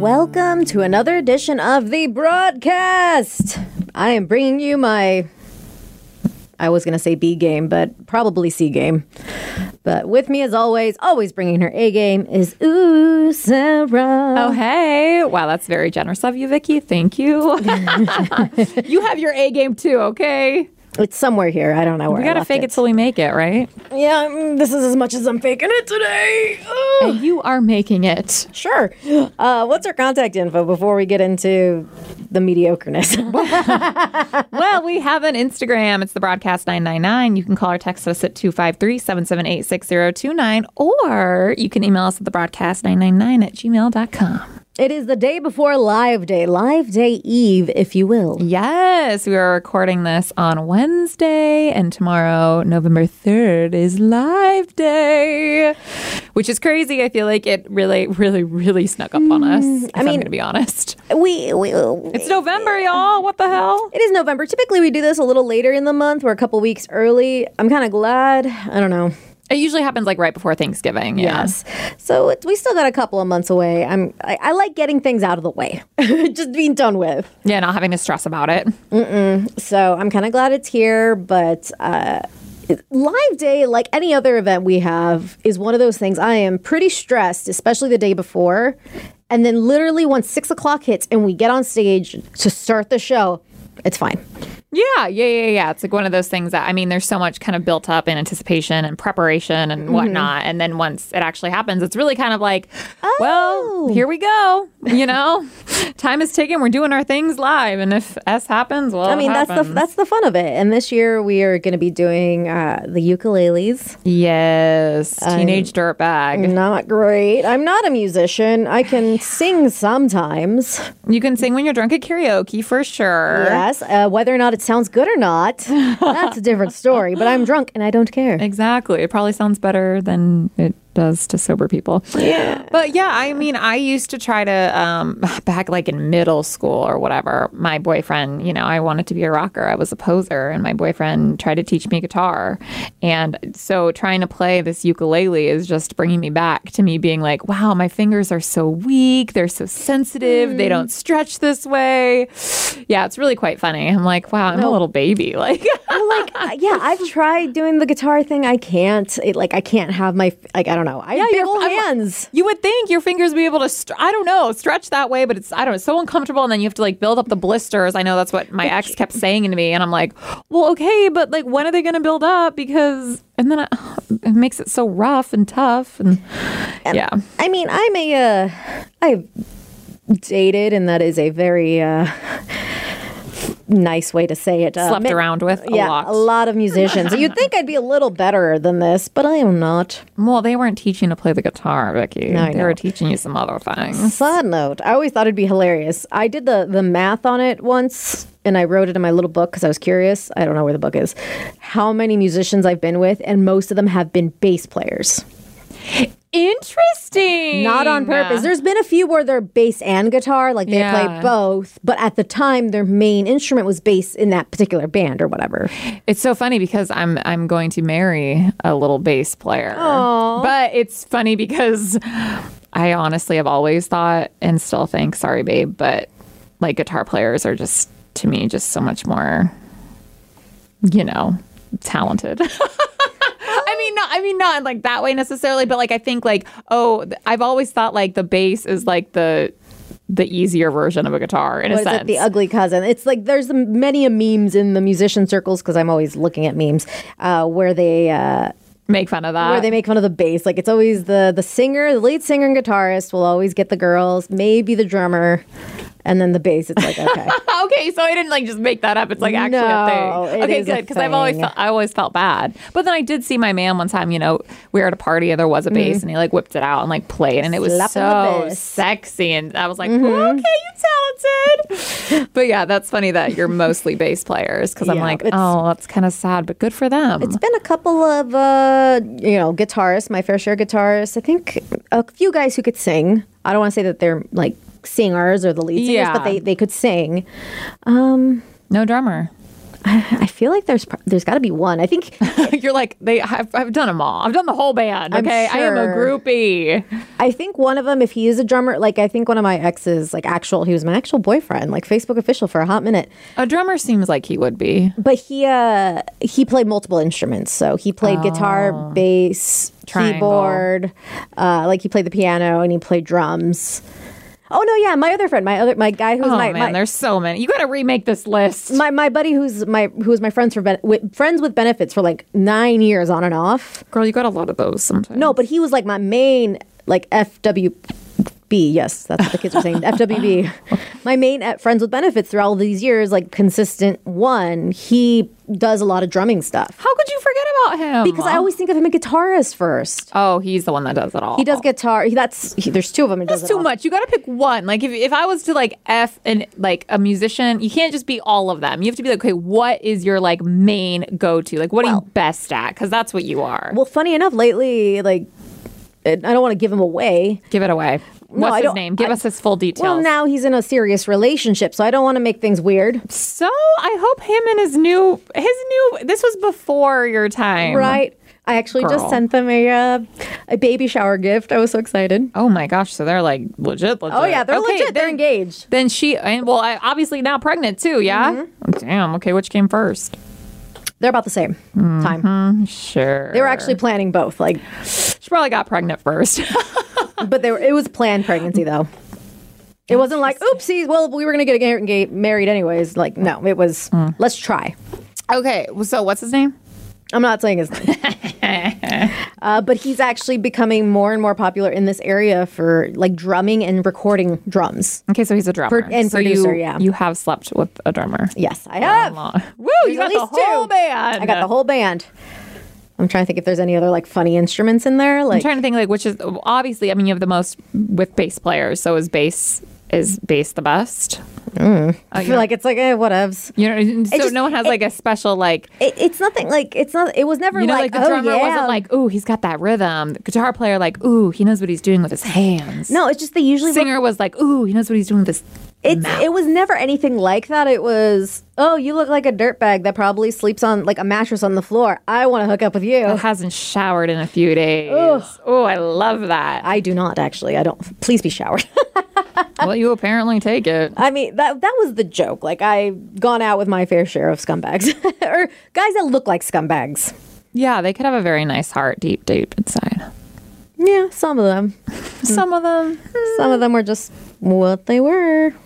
Welcome to another edition of the broadcast. I am bringing you my, I was going to say B game, but probably C game. But with me, as always bringing her A game, is Sarah. Oh, hey. Wow, that's very generous of you, Vicky. Thank you. You have your A game too, okay? It's somewhere here. I don't know where We gotta fake it till we make it, right? Yeah, this is as much as I'm faking it today. And you are making it. Sure. What's our contact info before we get into the mediocreness? Well, we have an Instagram. It's the Broadcast 999. You can call or text us at 253-778-6029, or you can email us at thebroadcast999@gmail.com. It is the day before Live Day Eve, if you will. Yes, we are recording this on Wednesday, and tomorrow, November 3rd, is Live Day, which is crazy. I feel like it really, really, really snuck up on us, I'm going to be honest. It's November, y'all. What the hell? It is November. Typically, we do this a little later in the month. We're a couple weeks early. I'm kind of glad. I don't know. It usually happens like right before Thanksgiving. Yeah. Yes. So we still got a couple of months away. I like getting things out of the way, just being done with. Yeah, not having to stress about it. So I'm kind of glad it's here. But Live Day, like any other event we have, is one of those things. I am pretty stressed, especially the day before. And then literally once 6 o'clock hits and we get on stage to start the show, it's fine. Yeah. It's like one of those things that, I mean, there's so much kind of built up in anticipation and preparation and whatnot. And then once it actually happens, it's really kind of like, well, here we go. You know, time is ticking. We're doing our things live. And if S happens, well, I mean, it happens. that's the fun of it. And this year we are going to be doing the ukuleles. Yes. Teenage dirtbag. Not great. I'm not a musician. I can sing sometimes. You can sing when you're drunk at karaoke for sure. Yes. Whether or not it sounds good or not, that's a different story. But I'm drunk and I don't care. Exactly. It probably sounds better than it does to sober people. Yeah. But yeah, I mean, I used to try to, back like in middle school or whatever, my boyfriend, you know, I wanted to be a rocker. I was a poser, and my boyfriend tried to teach me guitar. And so trying to play this ukulele is just bringing me back to me being like, wow, my fingers are so weak. They're so sensitive. They don't stretch this way. Yeah, it's really quite funny. I'm like, wow, I'm a little baby. Like, yeah, I've tried doing the guitar thing. I can't. I can't have my, I don't know. I have big old hands. You would think your fingers would be able to, stretch that way, but it's so uncomfortable. And then you have to like build up the blisters. I know that's what my ex kept saying to me. And I'm like, well, okay, but like, when are they going to build up? Because, and then it makes it so rough and tough. And yeah. I mean, I've dated, and that is a very, nice way to say it. Slept around with a lot. A lot of musicians. You'd think I'd be a little better than this, but I am not. Well, they weren't teaching to play the guitar, Vicky. No, they were teaching you some other things. Side note, I always thought it'd be hilarious. I did the math on it once, and I wrote it in my little book because I was curious. I don't know where the book is. How many musicians I've been with, and most of them have been bass players. Interesting. Not on purpose. There's been a few where they're bass and guitar, like they play both, but at the time their main instrument was bass in that particular band or whatever. It's so funny because I'm going to marry a little bass player. Aww. But it's funny because I honestly have always thought and still think, sorry babe, but like guitar players are just, to me, just so much more, you know, talented. I mean, not in like that way necessarily, but like I think like, I've always thought like the bass is like the easier version of a guitar in a sense. The ugly cousin. It's like there's many memes in the musician circles, because I'm always looking at memes where they make fun of that. Where they make fun of the bass. Like it's always the singer, the lead singer and guitarist will always get the girls, maybe the drummer. And then the bass, it's like, okay. Okay, so I didn't like just make that up. It's like actually a thing. Okay, good, because I always felt bad. But then I did see my man one time, you know, we were at a party and there was a bass and he like whipped it out and like played and it was so sexy. And I was like, okay, you talented. But yeah, that's funny that you're mostly bass players, because I'm like, oh, that's kind of sad, but good for them. It's been a couple of, guitarists, my fair share guitarists. I think a few guys who could sing. I don't want to say that they're like singers or the lead singers, but they could sing. No drummer. I feel like there's got to be one. I think You're like, I've done them all. I've done the whole band. Okay, I am a sure. groupie. I think one of them, if he is a drummer, like I think one of my exes, like he was my actual boyfriend, like Facebook official for a hot minute. A drummer seems like he would be. But he played multiple instruments. So he played guitar, bass, Triangle. keyboard, like he played the piano and he played drums. Oh no, yeah, my other friend, my guy who's Oh my man, there's so many. You got to remake this list. my buddy who was my friends friends with benefits for like 9 years on and off. Girl, you got a lot of those sometimes. No, but he was like my main like FWB. Yes, that's what the kids are saying. FWB. My main friends with benefits through all these years, like consistent one. He does a lot of drumming stuff. How could you forget about him? Because I always think of him as guitarist first. Oh, he's the one that does it all. He does guitar. There's two of them. That's too much. You got to pick one. Like if I was to like F and like a musician, you can't just be all of them. You have to be like, okay, what is your like main go-to? Like what are you best at? Because that's what you are. Well, funny enough, lately, like I don't want to give him away. Give it away. What's I his don't- name? Give us his full details. Well, now he's in a serious relationship, so I don't want to make things weird. So I hope him and his new. This was before your time, Right. I actually Girl. just sent them a baby shower gift. I was so excited. Oh my gosh! So they're like legit. Oh yeah, they're Okay, legit. They're engaged. Then obviously now pregnant too. Yeah. Mm-hmm. Damn. Okay, which came first? They're about the same time. Sure. They were actually planning both, like, She probably got pregnant first. but it was planned pregnancy though. It wasn't like, oopsies. Well, we were gonna get married anyways. Like, no, it was. Let's try. Okay. So what's his name? I'm not saying his name. But he's actually becoming more and more popular in this area for like drumming and recording drums. Okay, so he's a drummer And so producer, yeah. You have slept with a drummer. Yes, I have. Woo! You There's got at the least whole two. band. I got the whole band. I'm trying to think if there's any other like funny instruments in there. I'm Like, trying to think like which is obviously. I mean, you have the most with bass players. So is bass the best? I feel like it's like whatevs. You know, so just- no one has like a special like. It's nothing like it's not. It was never You know, like, like the drummer oh, yeah. wasn't like, ooh, he's got that rhythm. The guitar player, like, ooh, he knows what he's doing with his hands. No, it's just they usually look. Singer was like, ooh, he knows what he's doing with his. It was never anything like that. It was, oh, you look like a dirtbag that probably sleeps on like a mattress on the floor. I want to hook up with you. Hasn't showered in a few days. Oh, I love that. I do not actually. I don't. Please be showered. Well, you apparently take it. I mean, that was the joke. Like I've gone out with my fair share of scumbags or guys that look like scumbags. Yeah, they could have a very nice heart deep inside. Yeah, some of them. Some of them. Some of them were just what they were.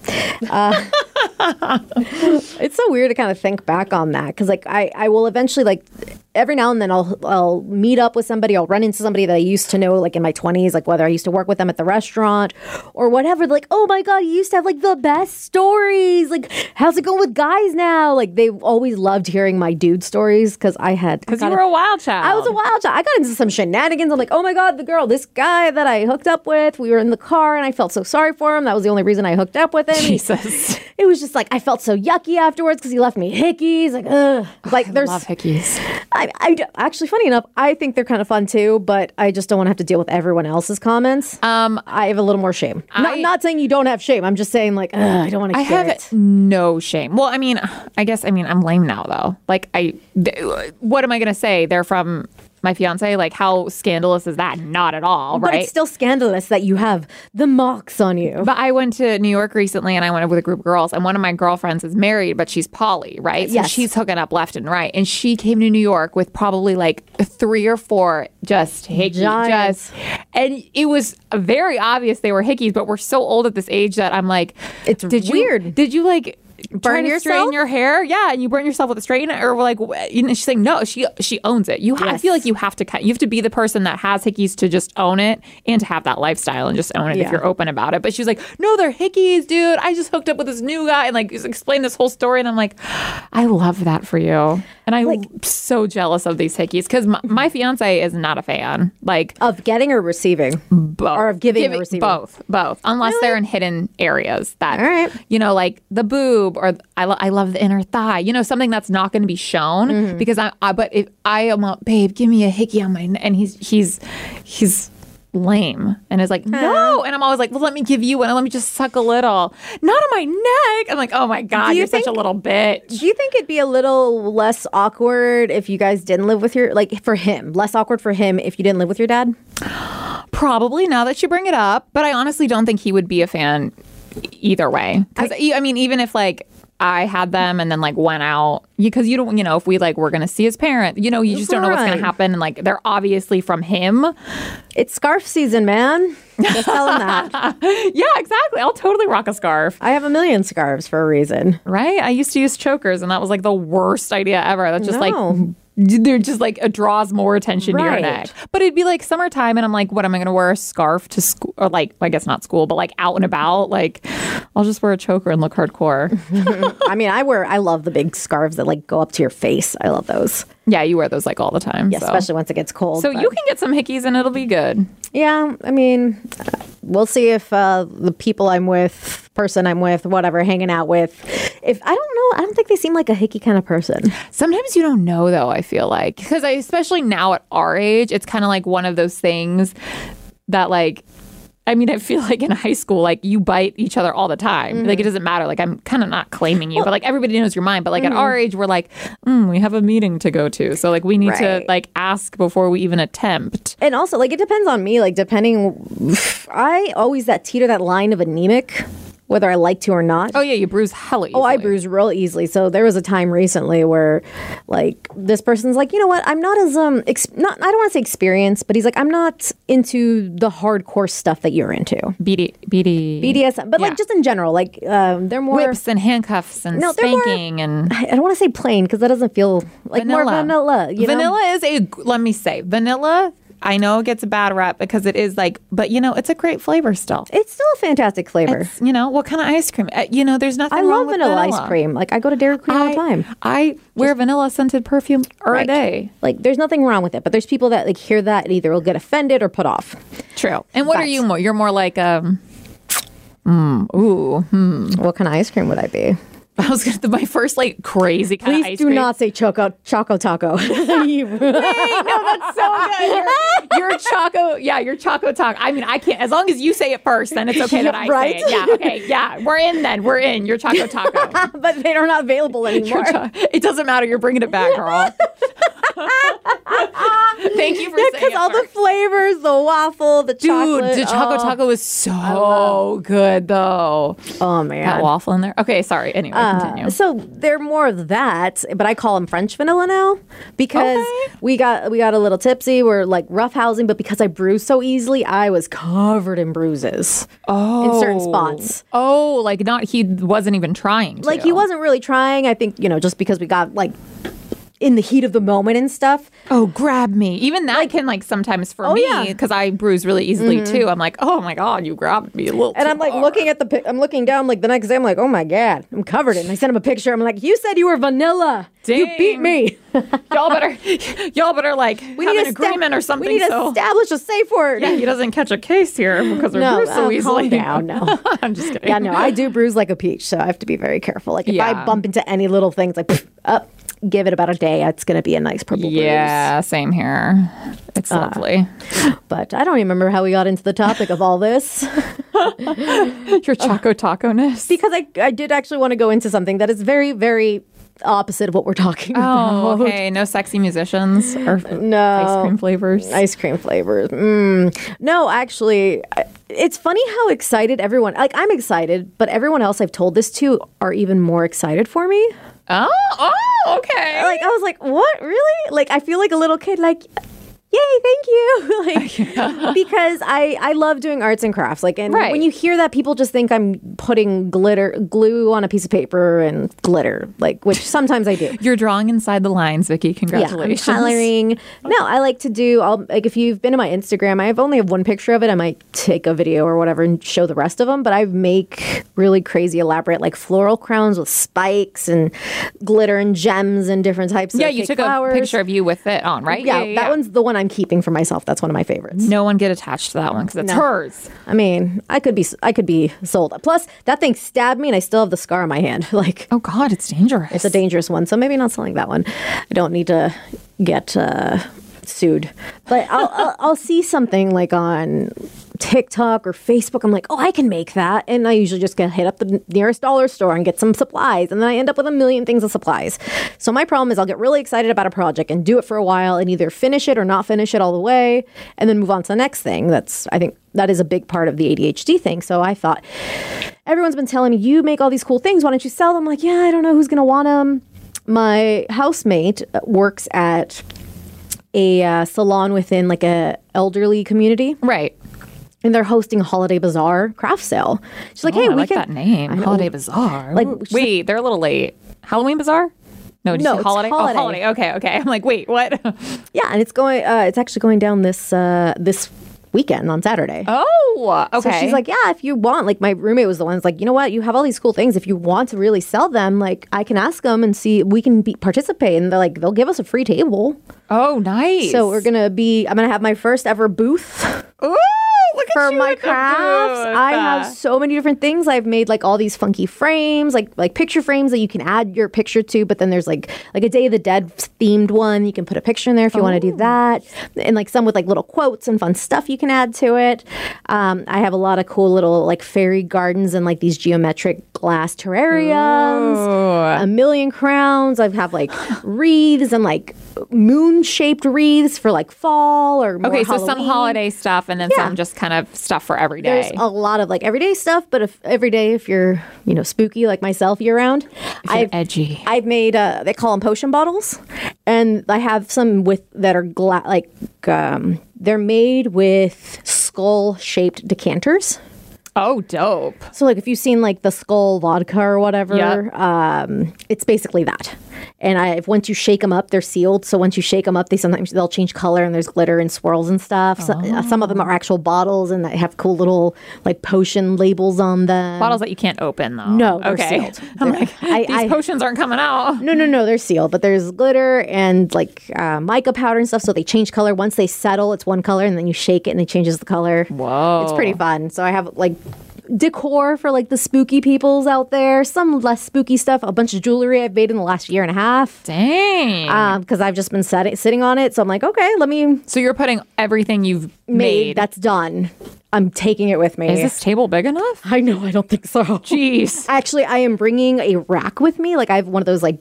It's so weird to kind of think back on that because, like, I will eventually, like, every now and then I'll meet up with somebody. I'll run into somebody that I used to know, like, in my 20s, like, whether I used to work with them at the restaurant or whatever. Like, oh my God, you used to have, like, the best stories. Like, how's it going with guys now? Like, they've always loved hearing my dude stories because Because you were a wild child. I was a wild child. I got into some shenanigans. I'm like, oh my God, this guy that I hooked up with, we were in the car and I felt so sorry for him. That was the only reason I hooked up with him. Jesus. It was just like, I felt so yucky afterwards because he left me hickeys. Like, ugh. Like, I love hickeys. Actually, funny enough, I think they're kind of fun too, but I just don't want to have to deal with everyone else's comments. I have a little more shame. Not saying you don't have shame. I'm just saying, like, I don't want to I hear have it. no shame. Well, I mean, I'm lame now though. Like, what am I going to say? They're from my fiance. Like, how scandalous is that? Not at all, But right? it's still scandalous that you have the marks on you. But I went to New York recently and I went with a group of girls and one of my girlfriends is married, but she's poly, right? So Yes. she's hooking up left and right. And she came to New York with probably like 3 or 4 just hickeys. Giants. And it was very obvious they were hickeys, but we're so old at this age that I'm like, It's weird. Did you like Burn try to straighten yourself? your hair? Yeah, and you burn yourself with a straightener, or like, you know, she's saying no. She owns it. I Yes. feel like you have to be the person that has hickeys to just own it and to have that lifestyle and just own it if Yeah. you're open about it. But she was like, no, they're hickeys, dude. I just hooked up with this new guy and like explained this whole story, and I'm like, I love that for you, and I'm so jealous of these hickeys because my fiance is not a fan. Like Of getting or receiving? both. Or of giving or receiving? Both. Unless they're in hidden areas that, All right. you know, like the boob or I love the inner thigh, you know, something that's not going to be shown because but if I am babe, give me a hickey on my neck. And he's lame and is like, no. And I'm always like, well, let me give you one and let me just suck a little. Not on my neck. I'm like, oh my God, you're such a little bitch. Do you think it'd be a little less awkward if you guys didn't live with your, like for him, less awkward for him if you didn't live with your dad? Probably, now that you bring it up. But I honestly don't think he would be a fan either way. Because, I mean, even if like I had them and then like went out, because you don't, you know, if we like were going to see his parent, you know, you just don't know what's going to happen. And like, they're obviously from him. It's scarf season, man. Just tell him that. Yeah, exactly. I'll totally rock a scarf. I have a million scarves for a reason. Right? I used to use chokers and that was like the worst idea ever. That's just like, they're just like, it draws more attention to your neck. But it'd be like summertime and I'm like, what am I going to wear a scarf to school? Or like, I guess not school, but like out and about. Like, I'll just wear a choker and look hardcore. I mean, I love the big scarves that like go up to your face. I love those. Yeah, you wear those like all the time. Yeah, so. Especially once it gets cold. So you can get some hickeys and it'll be good. Yeah, I mean, we'll see if the people I'm with, person I'm with, whatever, hanging out with, if I don't know, I don't think they seem like a hickey kind of person. Sometimes you don't know though, I feel like. Because especially now at our age, it's kind of like one of those things that like, I mean, I feel like in high school, like you bite each other all the time. Like it doesn't matter. Like I'm kind of not claiming you, but like everybody knows your mind. But like at our age, we're like, we have a meeting to go to. So like we need to like ask before we even attempt. And also like it depends on me. Like depending, I always teeter that line of anemic, whether I like to or not. Oh, yeah, you bruise hella easily. Oh, I bruise real easily. So there was a time recently where, like, this person's like, you know what? I'm not as, I don't want to say experienced, but he's like, I'm not into the hardcore stuff that you're into. BDSM. But, like, just in general, like, they're more... Whips and handcuffs and spanking and... I don't want to say plain because that doesn't feel like more vanilla. You know? Vanilla is let me say, vanilla... I know it gets a bad rap because it is like, but you know, it's a great flavor still. It's still a fantastic flavor. It's, you know, what kind of ice cream? You know, there's nothing wrong with vanilla. I love vanilla ice cream. Like I go to Dairy Queen all the time. I wear vanilla scented perfume a day. Like there's nothing wrong with it, but there's people that like hear that and either will get offended or put off. True. And what are you more? You're more like What kind of ice cream would I be? I was gonna my first like crazy kind of ice cream. Please do not say Choco Taco. Wait, no, that's so good. Your Choco, your Choco Taco. I mean, I can't. As long as you say it first, then it's okay that I say it. Yeah, okay, yeah. We're in then. We're in. Your Choco Taco. But they're not available anymore. It doesn't matter. You're bringing it back, girl. Thank you for saying it. Because all the flavors, the waffle, the chocolate. Dude, the Choco Taco is so good, though. Oh, man. That waffle in there. Okay, sorry. Anyway, continue. So they're more of that, but I call them French vanilla now because we got a little tipsy. We're like roughhousing, but because I bruise so easily, I was covered in bruises in certain spots. Oh, like he wasn't even trying to. Like he wasn't really trying. I think, you know, just because we got like in the heat of the moment and stuff. Oh, grab me. Even that can like sometimes for me, because I bruise really easily too. I'm like, oh my God, you grabbed me a little and I'm like hard. looking at I'm looking down like the next day, I'm like, oh my God, I'm covered in. I sent him a picture. I'm like, you said you were vanilla. Dang. You beat me. y'all better like have an agreement or something. We need to establish a safe word. Yeah, he doesn't catch a case here because we bruise so easily. Calm down, no. I'm just kidding. Yeah, no, I do bruise like a peach, so I have to be very careful. Like if I bump into any little things, like up. Give it about a day. It's going to be a nice purple bruise. Yeah, same here. It's lovely. But I don't remember how we got into the topic of all this. Your Choco Taco-ness. Because I did actually want to go into something that is very, very opposite of what we're talking about. Oh, okay. No sexy musicians or ice cream flavors? Ice cream flavors. No, actually, it's funny how excited everyone, like I'm excited, but everyone else I've told this to are even more excited for me. Oh, okay. Like, I was like, what? Really? Like, I feel like a little kid, like, yay, thank you. Like, because I love doing arts and crafts. Like, and when you hear that, people just think I'm putting glue on a piece of paper and glitter, like, which sometimes I do. You're drawing inside the lines, Vicky. Congratulations. Yeah, I'm coloring. No, I like to do, like, if you've been to my Instagram, I only have one picture of it. I might take a video or whatever and show the rest of them, but I make really crazy, elaborate, like, floral crowns with spikes and glitter and gems and different types of you took flowers. A picture of you with it on, right? Yeah, that one's the one I'm keeping for myself. That's one of my favorites. No one get attached to that one because it's hers. I mean, I could be sold. Plus, that thing stabbed me, and I still have the scar on my hand. Like, oh God, it's dangerous. It's a dangerous one. So maybe not selling that one. I don't need to get sued. But I'll see something like on TikTok or Facebook. I'm like, oh, I can make that. And I usually just hit up the nearest dollar store and get some supplies. And then I end up with a million things of supplies. So my problem is I'll get really excited about a project and do it for a while and either finish it or not finish it all the way and then move on to the next thing. I think that is a big part of the ADHD thing. So I thought, everyone's been telling me, you make all these cool things. Why don't you sell them? I'm like, yeah, I don't know who's going to want them. My housemate works at a salon within like a elderly community. Right. And they're hosting a holiday bazaar craft sale. She's like, hey, I we like can. that name, Holiday Bazaar. Like, wait, they're a little late. Halloween Bazaar? No, did you say it's holiday? holiday. Oh, holiday. Okay. I'm like, wait, what? Yeah, and it's going. It's actually going down this weekend on Saturday. Oh, okay. So she's like, yeah, if you want, like my roommate was the one that's like, you know what, you have all these cool things. If you want to really sell them, like I can ask them and see we can participate. And they're like, they'll give us a free table. Oh, nice. So I'm gonna have my first ever booth. Ooh, look at For you my with the crafts, booth. I have so many different things. I've made like all these funky frames, like picture frames that you can add your picture to. But then there's like a Day of the Dead themed one. You can put a picture in there if you want to do that, and like some with like little quotes and fun stuff you can add to it. I have a lot of cool little like fairy gardens and like these geometric glass terrariums. A million crowns. I have like wreaths and like moon-shaped wreaths for like fall or more Okay, so some Halloween. holiday stuff and then some just kind of stuff for every day. There's a lot of like everyday stuff, but if you're spooky like myself year round, edgy. I've made they call them potion bottles, and I have some that are they're made with skull shaped decanters. Oh, dope. So like if you've seen like the skull vodka or whatever, Yep. It's basically that. And once you shake them up, they're sealed. So once you shake them up, they'll change color and there's glitter and swirls and stuff. So, some of them are actual bottles and they have cool little like potion labels on them. Bottles that you can't open, though. No, they're okay. sealed. I'm like, these potions aren't coming out. No, they're sealed. But there's glitter and like mica powder and stuff. So they change color. Once they settle, it's one color, and then you shake it and it changes the color. Whoa. It's pretty fun. So I have like decor for like the spooky peoples out there, some less spooky stuff, a bunch of jewelry I've made in the last year and a half. Dang. Because I've just been sitting on it. So I'm like, okay, let me So you're putting everything you've made. that's done. I'm taking it with me. Is this table big enough? I know, I don't think so. Jeez. Actually, I am bringing a rack with me. Like I have one of those like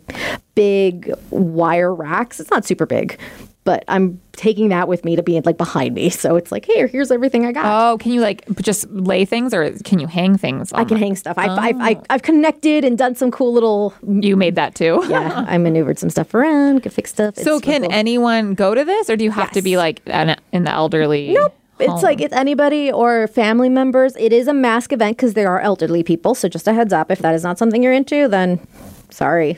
big wire racks. It's not super big, but I'm taking that with me to be like behind me. So it's like, here's everything I got. Oh, can you like just lay things, or can you hang things on I can hang stuff. I've connected and done some cool little. You made that too? Yeah, I maneuvered some stuff around, could fix stuff. So can anyone go to this, or do you have to Yes. be like in the elderly? Nope. It's like it's anybody or family members. It is a mask event because there are elderly people. So just a heads up, if that is not something you're into, then sorry.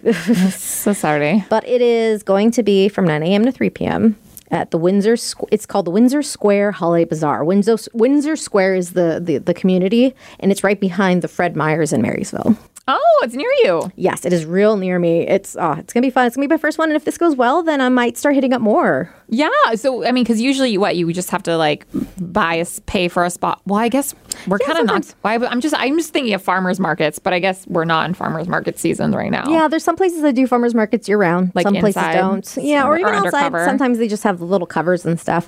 So sorry. But it is going to be from 9 a.m. to 3 p.m. at the Windsor. It's called the Windsor Square Holiday Bazaar. Windsor Square is the community, and it's right behind the Fred Meyers in Marysville. Oh, it's near you. Yes, it is real near me. It's gonna be fun. It's gonna be my first one, and if this goes well, then I might start hitting up more. Yeah. So I mean, because usually you just have to like pay for a spot. Well, I guess we're kind of not. I'm just thinking of farmers markets, but I guess we're not in farmers market season right now. Yeah, there's some places that do farmers markets year round. Like some places inside, don't. Yeah, or even outside. undercover. Sometimes they just have little covers and stuff.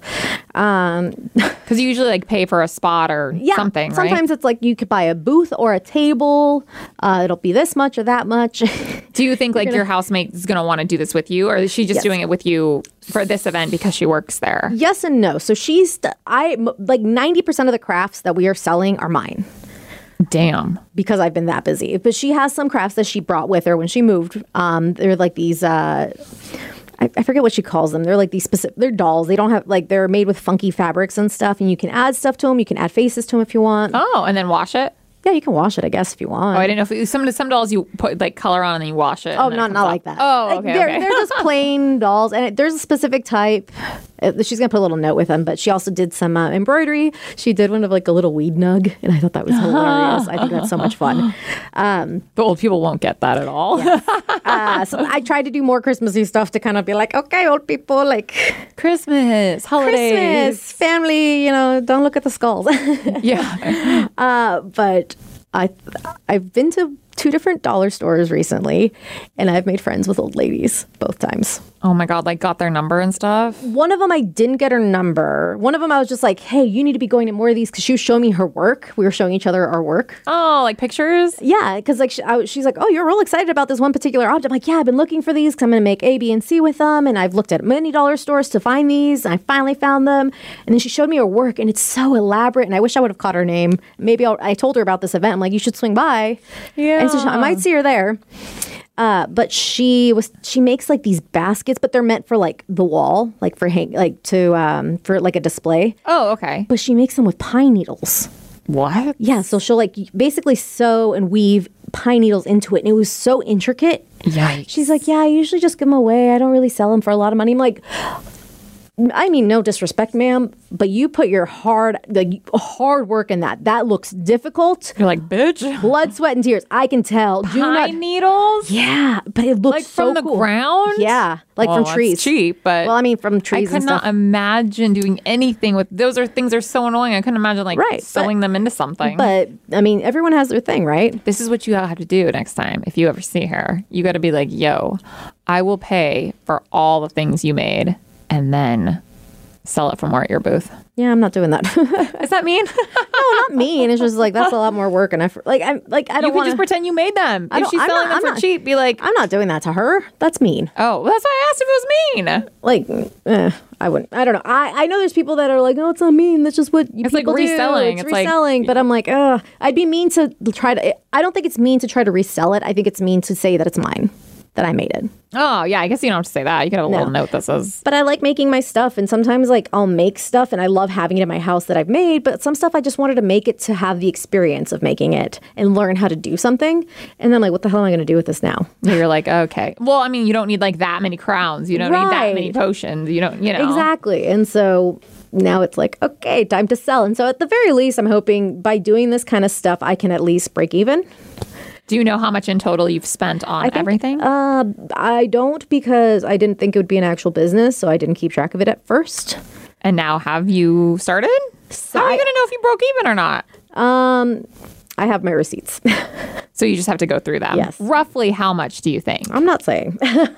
Because you usually like pay for a spot or something, right? Sometimes it's like you could buy a booth or a table. It'll be this much or that much. Do you think like your housemate is going to want to do this with you, or is she just Yes. doing it with you for this event because she works there? Yes and no. So like 90% of the crafts that we are selling are mine. Damn. Because I've been that busy. But she has some crafts that she brought with her when she moved. They're like these I forget what she calls them. They're like these specific. They're dolls. They don't have like they're made with funky fabrics and stuff, and you can add stuff to them. You can add faces to them if you want. Oh, and then wash it? Yeah, you can wash it, I guess, if you want. Oh, I didn't know if some dolls you put like color on and then you wash it. Oh, and then it not comes like off. that. Oh, Like, okay. They're just plain dolls, and there's a specific type. She's gonna put a little note with them, but she also did some embroidery. She did one of like a little weed nug, and I thought that was hilarious. I think that's so much fun. The old people won't get that at all. So I tried to do more Christmassy stuff to kind of be like, okay, old people, like Christmas, holidays. Christmas, family, don't look at the skulls. Yeah. But I've been to 2 different dollar stores recently, and I've made friends with old ladies both times. Oh my God, like got their number and stuff? One of them, I didn't get her number. One of them, I was just like, hey, you need to be going to more of these, because she was showing me her work. We were showing each other our work. Oh, like pictures? Yeah, because like she's like, oh, you're real excited about this one particular object. I'm like, yeah, I've been looking for these because I'm going to make A, B, and C with them. And I've looked at many dollar stores to find these. And I finally found them. And then she showed me her work, and it's so elaborate. And I wish I would have caught her name. Maybe I told her about this event. I'm like, you should swing by. Yeah. And so I might see her there. But she makes like these baskets, but they're meant for like the wall, like for for like a display. Oh, okay. But she makes them with pine needles. What? Yeah, so she'll like basically sew and weave pine needles into it, and it was so intricate. Yikes. She's like, yeah, I usually just give them away. I don't really sell them for a lot of money. I'm like, I mean, no disrespect, ma'am, but you put your hard work in that. That looks difficult. You're like, bitch. Blood, sweat, and tears. I can tell. Pine needles? Yeah, but it looks Like so from the cool. ground? Yeah, like from Well, trees. that's cheap, but well, I mean, from trees I could and not stuff. imagine doing anything with those. Are things are so annoying. I couldn't imagine like Right, sewing them into something. But I mean, everyone has their thing, right? This is what you have to do next time. If you ever see her, you got to be like, yo, I will pay for all the things you made and then sell it for more at your booth. Yeah, I'm not doing that. Is that mean? No, not mean. It's just like that's a lot more work, and I don't You can want just pretend you made them. If she's selling them for cheap, be like, I'm not doing that to her. That's mean. oh, that's why I asked if it was mean. Like, I wouldn't. I don't know. I know there's people that are like, oh, it's not mean. That's just what It's like people do. reselling. It's It's like- reselling. But I'm like, I'd be mean to try to. I don't think it's mean to try to resell it. I think it's mean to say that it's mine, that I made it. Oh, yeah. I guess you don't have to say that. You could have a No. little note that says, But I like making my stuff, and sometimes like I'll make stuff, and I love having it in my house that I've made. But some stuff I just wanted to make it to have the experience of making it and learn how to do something. And then like, what the hell am I going to do with this now? you're like, okay. Well, I mean, you don't need like that many crowns. You don't need that many Right. potions. You don't, Exactly. And so now it's like, okay, time to sell. And so at the very least, I'm hoping by doing this kind of stuff, I can at least break even. Do you know how much in total you've spent on everything? I don't, because I didn't think it would be an actual business, so I didn't keep track of it at first. And now have you started? How are you going to know if you broke even or not? I have my receipts. So you just have to go through them. Yes. Roughly how much do you think? I'm not saying.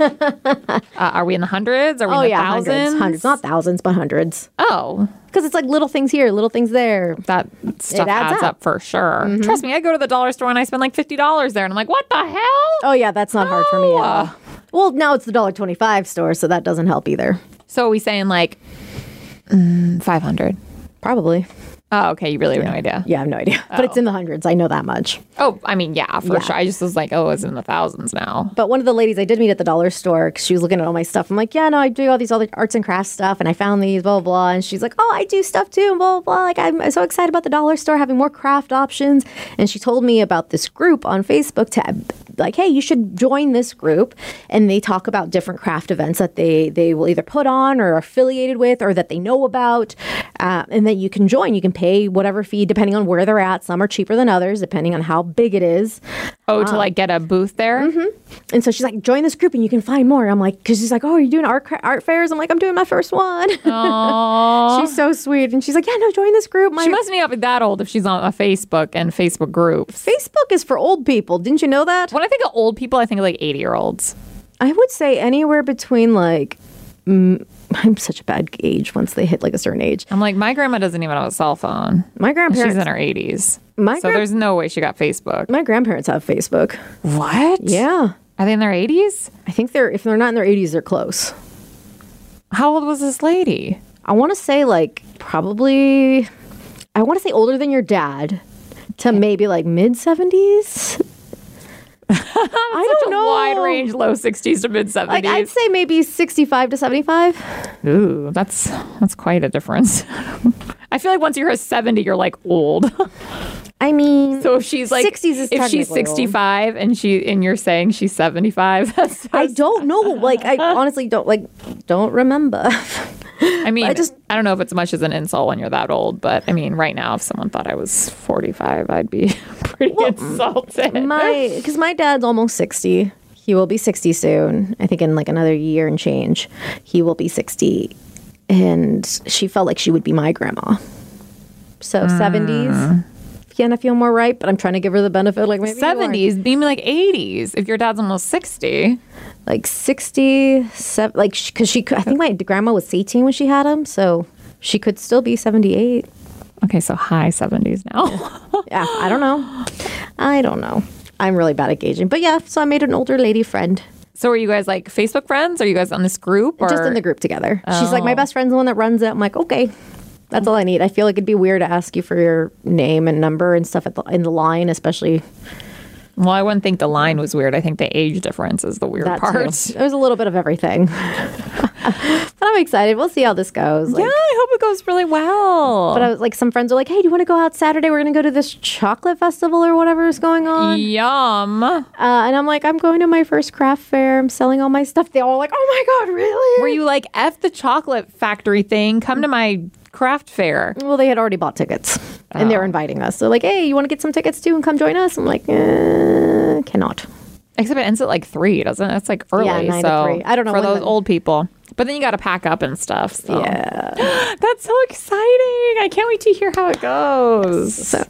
Are we in the hundreds? Are we in the thousands? hundreds, not thousands, but hundreds. Oh, Because it's like little things here, little things there. that stuff adds adds up. up for sure. Trust me, I go to the dollar store and I spend like $50 there. And I'm like, what the hell? Oh yeah, that's not hard for me at all. Well, now it's the $1.25 store, so that doesn't help either. So are we saying like 500? Probably. Oh, okay. You really have no idea. Yeah, I have no idea. But it's in the hundreds. I know that much. Oh, I mean, yeah, for Yeah. sure. I just was like, oh, it's in the thousands now. But one of the ladies I did meet at the dollar store, because she was looking at all my stuff. I'm like, yeah, no, I do all these other arts and crafts stuff, and I found these, blah, blah, blah. And she's like, oh, I do stuff too, and blah, blah, blah. Like, I'm so excited about the dollar store having more craft options. And she told me about this group on Facebook to, like, hey, you should join this group. And they talk about different craft events that they will either put on or are affiliated with or that they know about. And that you can join. You can pay whatever fee depending on where they're at. Some are cheaper than others, depending on how big it is. Oh, to like get a booth there? And so she's like, join this group and you can find more. I'm like, because she's like, oh, are you doing art fairs? I'm like, I'm doing my first one. Aww. She's so sweet. And she's like, yeah, no, join this group. She must not be that old if she's on a Facebook and Facebook groups. Facebook is for old people. Didn't you know that? When I think of old people, I think of like 80-year-olds. I would say anywhere between like, I'm such a bad age once they hit like a certain age. I'm like, my grandma doesn't even have a cell phone. My grandparents, She's in her 80s. My So there's no way she got Facebook. my grandparents have Facebook. What? Yeah. Are they in their 80s? I think if they're not in their 80s, they're close. How old was this lady? I want to say like probably, I want to say older than your dad to maybe like mid 70s. I don't know. Wide range, low 60s to mid 70s. Like I'd say maybe 65 to 75. Ooh, that's quite a difference. I feel like once you're a 70, you're like old. I mean, So if she's like 60s is if she's technically old. 65 and you're saying she's 75, that's I don't know. Like I honestly don't remember. I mean, I just- I don't know if it's much as an insult when you're that old, but I mean, right now, if someone thought I was 45, I'd be pretty insulted. Because my dad's almost 60. He will be 60 soon. I think in like another year and change, he will be 60. And she felt like she would be my grandma. So 70s Sienna feel more right, but I'm trying to give her the benefit. Like maybe 70s, maybe like 80s. If your dad's almost 60. like 67, like because I think my grandma was 18 when she had him, so she could still be 78. Okay, so high 70s now. Yeah, I don't know. I'm really bad at gauging, but yeah. So I made an older lady friend. So are you guys like Facebook friends? Are you guys on this group? Or? Just in the group together. She's like, my best friend's the one that runs it. I'm like, okay, that's all I need. I feel like it'd be weird to ask you for your name and number and stuff in the line, especially. Well, I wouldn't think the line was weird. I think the age difference is the weird part. There's a little bit of everything. But I'm excited. We'll see how this goes. Yeah, I hope it goes really well. But I was like, some friends are like, hey, do you want to go out Saturday? We're going to go to this chocolate festival or whatever is going on. Yum. And I'm like, I'm going to my first craft fair. I'm selling all my stuff. They all like, oh my God, really? Were you like, F the chocolate factory thing, come to my craft fair? Well, they had already bought tickets and they were inviting us. So like, hey, you want to get some tickets too and come join us? I'm like, cannot. Except it ends at like 3, doesn't it? It's like early. Yeah, 9 so to 3. I don't know for when those old people. But then you got to pack up and stuff. So. Yeah. That's so exciting. I can't wait to hear how it goes. So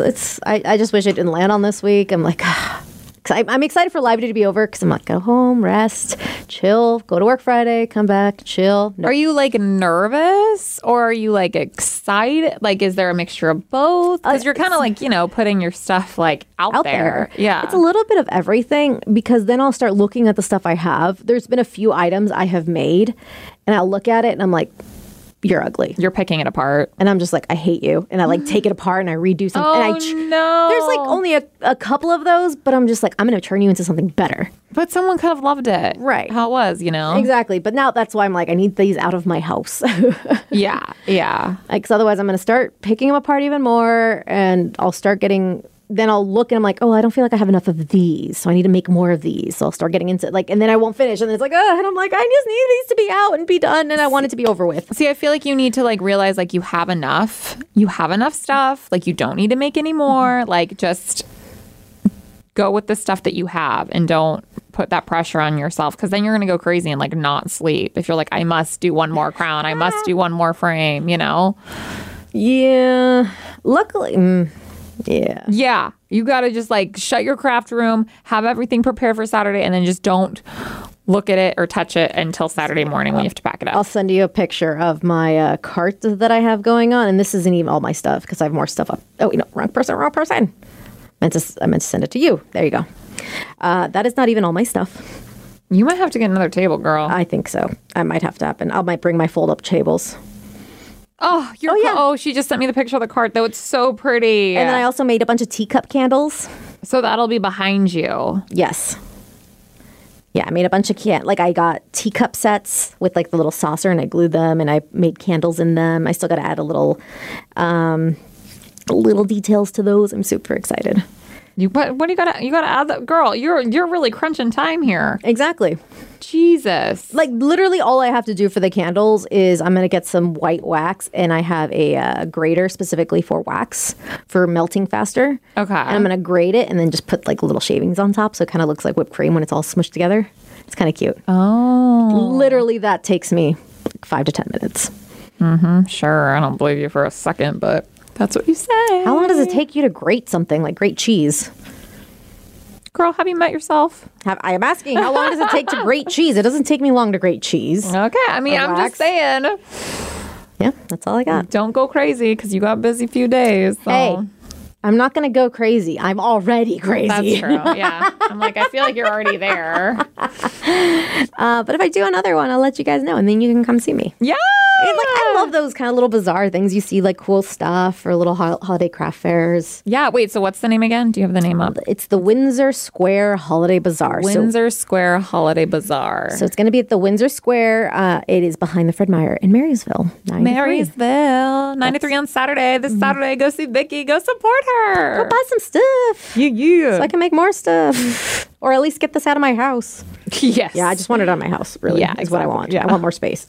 I just wish it didn't land on this week. I'm like, cause I'm excited for Live Day to be over because I'm like, go home, rest, chill, go to work Friday, come back, chill. No. Are you like nervous or are you like excited? Like, is there a mixture of both? Because you're kind of like, putting your stuff like out there. Yeah. It's a little bit of everything because then I'll start looking at the stuff I have. There's been a few items I have made and I'll look at it and I'm like, you're ugly. You're picking it apart. And I'm just like, I hate you. And I like take it apart and I redo something. Oh, and no. There's like only a couple of those, but I'm just like, I'm going to turn you into something better. But someone could have loved it. Right. How it was, Exactly. But now that's why I'm like, I need these out of my house. Yeah. Yeah. Like, 'cause otherwise I'm going to start picking them apart even more and I'll start getting... Then I'll look and I'm like, oh, I don't feel like I have enough of these. So I need to make more of these. So I'll start getting into like, and then I won't finish. And then it's like, oh, and I'm like, I just need these to be out and be done. And I want it to be over with. See, I feel like you need to like realize like you have enough. You have enough stuff. Like you don't need to make any more. Like just go with the stuff that you have and don't put that pressure on yourself because then you're going to go crazy and like not sleep. If you're like, I must do one more crown. I must do one more frame, Yeah. Luckily... Yeah. Yeah. You got to just like shut your craft room, have everything prepared for Saturday, and then just don't look at it or touch it until Saturday morning when you have to pack it up. I'll send you a picture of my cart that I have going on. And this isn't even all my stuff because I have more stuff up. Oh, wrong person. I meant to send it to you. There you go. That is not even all my stuff. You might have to get another table, girl. I think so. I might have to happen. I might bring my fold-up tables. Oh, she just sent me the picture of the cart, though. It's so pretty. And then I also made a bunch of teacup candles. So that'll be behind you. Yes. Yeah, I made a bunch of I got teacup sets with like the little saucer and I glued them and I made candles in them. I still got to add a little details to those. I'm super excited. What do you gotta add that? Girl, you're really crunching time here. Exactly. Jesus. Like literally all I have to do for the candles is I'm going to get some white wax and I have a grater specifically for wax for melting faster. Okay. And I'm going to grate it and then just put like little shavings on top so it kind of looks like whipped cream when it's all smushed together. It's kind of cute. Oh. Literally that takes me like 5 to 10 minutes. Mm-hmm. Sure. I don't believe you for a second, but that's what you say. How long does it take you to grate something like grate cheese? Girl, have you met yourself? I am asking, how long does it take to grate cheese? It doesn't take me long to grate cheese. Okay. I mean, I'm just saying. Yeah, that's all I got. Don't go crazy because you got a busy few days. So. Hey, I'm not going to go crazy. I'm already crazy. That's true. Yeah. I'm like, I feel like you're already there. But if I do another one, I'll let you guys know and then you can come see me. Yeah. I love those kind of little bizarre things. You see like cool stuff or little holiday craft fairs. Yeah. Wait, so what's the name again? Do you have the name up? It's the Windsor Square Holiday Bazaar. Windsor Square Holiday Bazaar. So it's going to be at the Windsor Square. It is behind the Fred Meyer in Marysville. 93 on Saturday. This Saturday, go see Vicky. Go support her. Go buy some stuff. Yeah. So I can make more stuff. Or at least get this out of my house. Yes. Yeah, I just want it out of my house, really. Yeah, is what I want. Yeah. I want more space.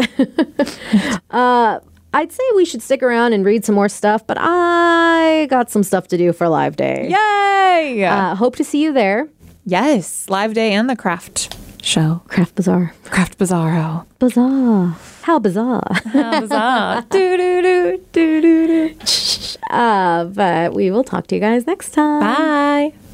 I'd say we should stick around and read some more stuff, but I got some stuff to do for Live Day. Yay! Hope to see you there. Yes, Live Day and the craft show. Craft Bazaar. Craft Bazaar. Bizarre. How bizarre. How bizarre. Do, do, do, do, do, do. But we will talk to you guys next time. Bye.